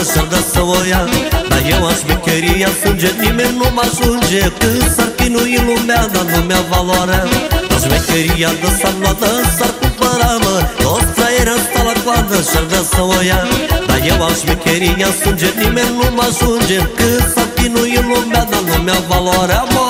și-ar da să o ia. Dar eu aș șmecheria sânge, nimeni nu mă ajunge. Când s-ar chinui lumea, dar nu mi-a valoarea. Dar șmecheria de s-ar lua, de s-ar cumpăra, mă. Toți fraierii ăsta la coadă și-ar da să o ia. Dar eu aș șmecheria sânge, nimeni nu mă ajunge. Când s-ar chinui lumea, dar nu mi-a valoarea, mă.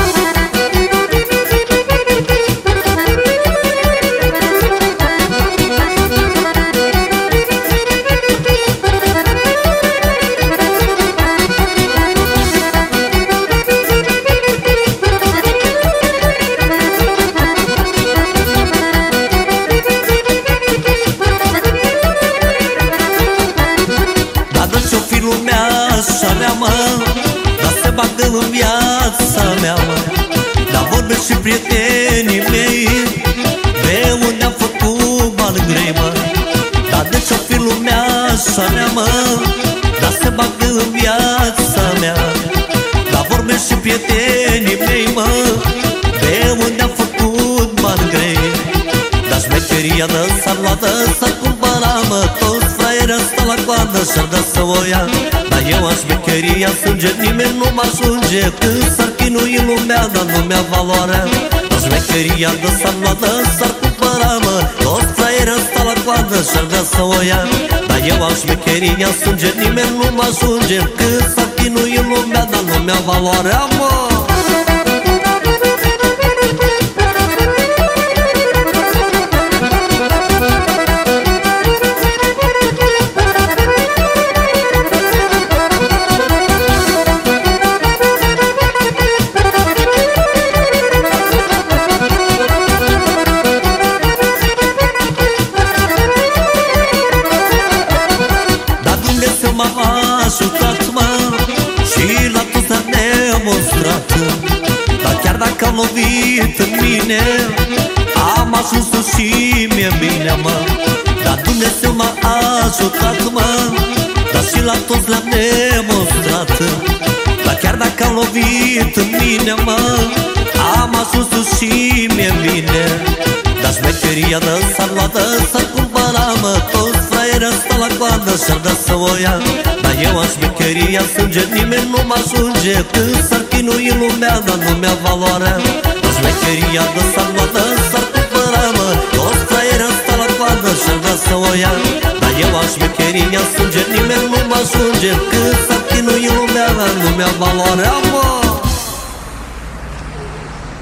Așa mea, mă, dar se bagă în viața mea, mă. Dar vorbesc și prietenii mei de unde am făcut bani grei, mă. Dar de ce-o fi lumea așa mea, mă, dar se bagă în viața mea. Dar vorbesc și prietenii mei, mă, de unde am făcut bani grei. Dar șmecheria de s-ar lua, de s-ar cumpăra, mă. Toți fraierii ăsta la coadă și-ar da să o ia. Dar eu aș șmecheria sânge, nimeni nu mă ajunge. Când s-ar chinui lumea, dar nu mi-a valoarea. Dar șmecheria de s-ar lua, de s-ar cumpăra, mă. Toți fraierii ăsta la coadă și-ar da să o ia. Dar eu aș șmecheria sânge, nimeni nu mă ajunge. Când s-ar chinui lumea, dar nu mi-a valoarea, mă. M-a ajutat, mă, și la toți a demonstrat. Dar chiar dacă am lovit în mine, am ajuns și mie bine, mă. Dar Dumnezeu m-a ajutat, mă, dar și la toți le-am demonstrat. Dar chiar dacă am lovit în mine, mă, am ajuns și mie bine. Dar șmecheria de s-ar lua, de s-ar cumpăra, mă. Toți fraierii ăsta la coadă și-ar da să o ia. Dar eu am șmecheria sânge, nimeni nu mă ajunge. Când s-ar chinui lumea, dar nu mi-a valoarea. Dar șmecheria de s-ar lua, de s-ar cumpăra, mă. Toți fraierii ăsta la coadă și-ar da să o ia. Dar eu am șmecheria sânge, nimeni nu mă ajunge. Când s-ar chinui lumea, dar nu mi-a valoarea, mă.